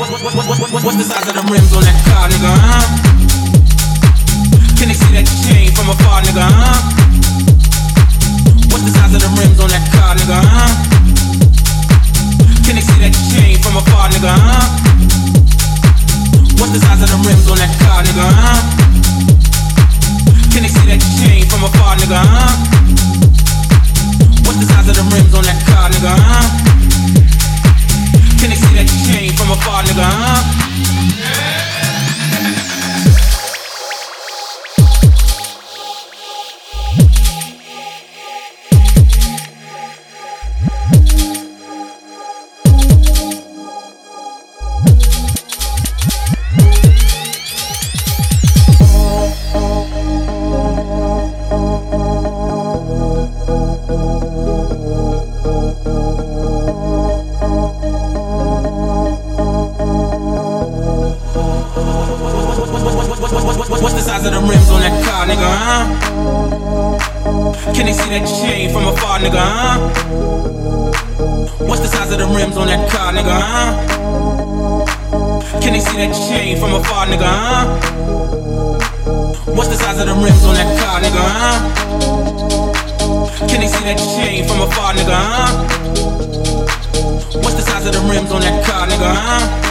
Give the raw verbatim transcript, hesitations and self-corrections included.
What's the size of the rims on that car, nigga, huh? Can they see that chain from afar, nigga, huh? What's the size of the rims on that car, nigga, huh? Can they see that chain from afar, nigga, huh? What's the size of the rims on that car, nigga, huh? Can they see that chain from afar, nigga, huh? What's the size of the rims on that car, nigga, huh? Can they see that chain from afar, nigga, huh? What's the size of the rims on that car, nigga, huh? Can they see that chain from afar, nigga, huh? What's the size of the rims on that car, nigga, huh? Can they see that chain from afar, nigga, huh? What's the size of the rims on that car, nigga, huh? Can they see that chain from afar, nigga, huh? What's the size of the rims on that car, nigga, huh?